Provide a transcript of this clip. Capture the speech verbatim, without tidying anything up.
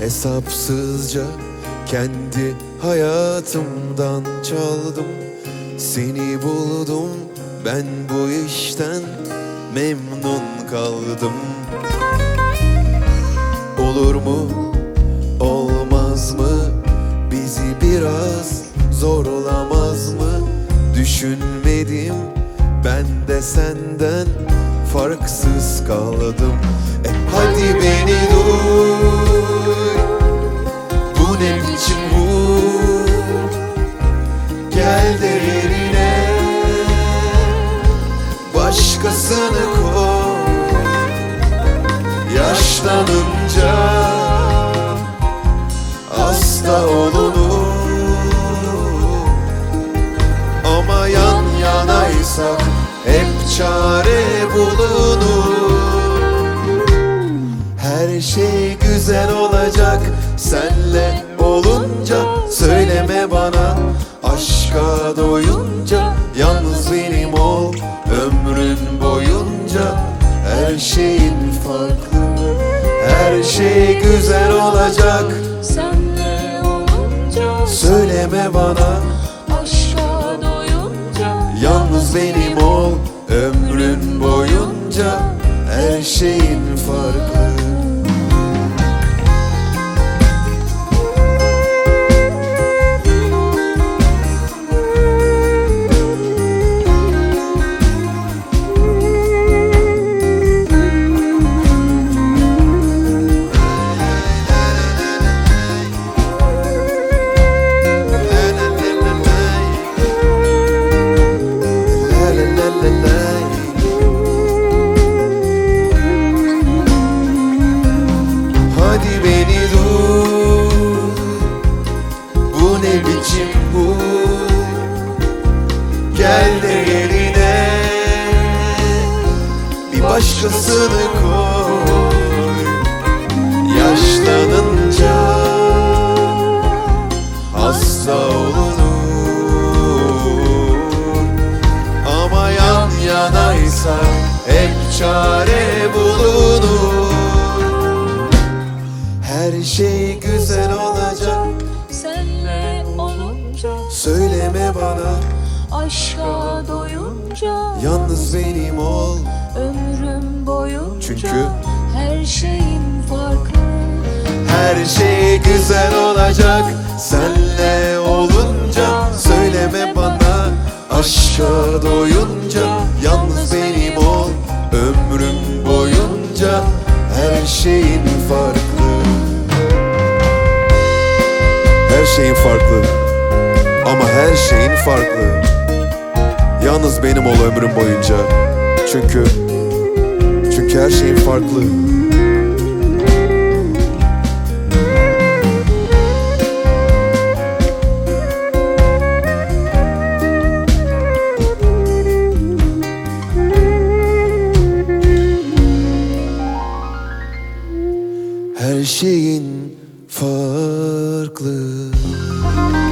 Hesapsızca kendi hayatımdan çaldım. Seni buldum, ben bu işten memnun kaldım. Olur mu, olmaz mı, bizi biraz zorlamaz mı? Düşünmedim, ben de senden farksız kaldım. E hadi beni duy, bu ne biçim huy? Gel de yerine başkasını koy. Yaşlanınca hasta olunur, ama yan yanaysak hep çare bulunur. Her şey güzel olacak senle olunca. Söyleme bana aşka doyunca, yalnız benim ol ömrün boyunca. Her şeyin farklı, her şey güzel olacak senle olunca. Söyleme bana aşka doyunca, yalnız benim ol ömrün boyunca. Her şeyin farklı. Hadi beni duy, bu ne biçim huy? Gel de yerine bir başkasını koy. Yaşlanınca hasta olunur, ama yan yanaysa hep çare bulunur. Her şey güzel olacak senle olunca. Söyleme bana Aşka doyunca, yalnız benim ol. ömrüm boyunca. Çünkü her şeyin farklı. her şey güzel olacak senle olunca. Söyleme bana aşka doyunca, yalnız benim ol ömrüm boyunca. Her şeyin farklı. Her şeyin farklı, ama her şeyin farklı. Yalnız benim ol ömrüm boyunca. Çünkü Çünkü her şeyin farklı. Her şeyin farklı.